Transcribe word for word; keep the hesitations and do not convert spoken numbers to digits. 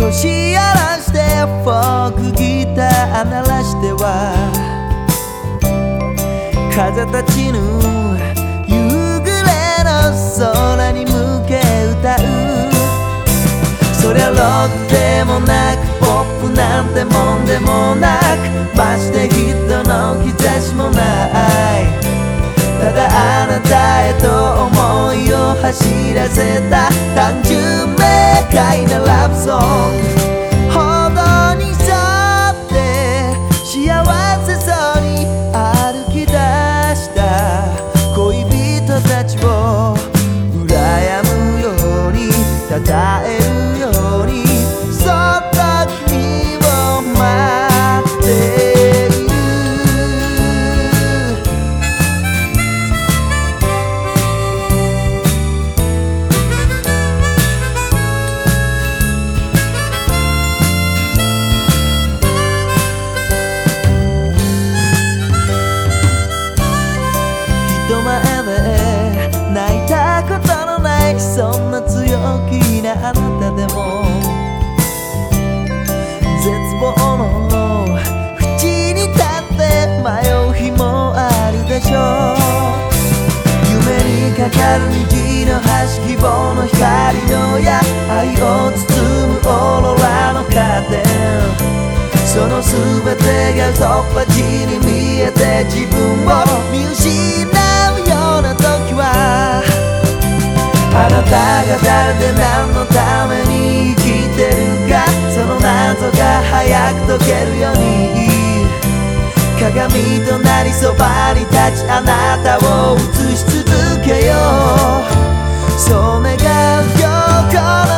年やらしてフォークギター鳴らしては風立ちぬ夕暮れの空に向け歌う。そりゃロックでもなくポップなんてもんでもなく、まして人の兆しもない。ただあなたへと思いを走らせた単純明快なラブソング。歩道に沿って幸せそうに歩き出した恋人たちを羨むように称えるように、そっと君を待っている。人前で泣いたことのないそんな強気なあなたでも絶望の淵に立って迷う日もあるでしょう。夢にかかる虹の端、希望の光の矢、愛を包むオーロラのカーテン、その全てが突破地に見えて自分を見失うような時は、あなたが誰で何のために生きてるか、その謎が早く解けるように鏡となりそばに立ちあなたを映し続けよう。そう願うよこの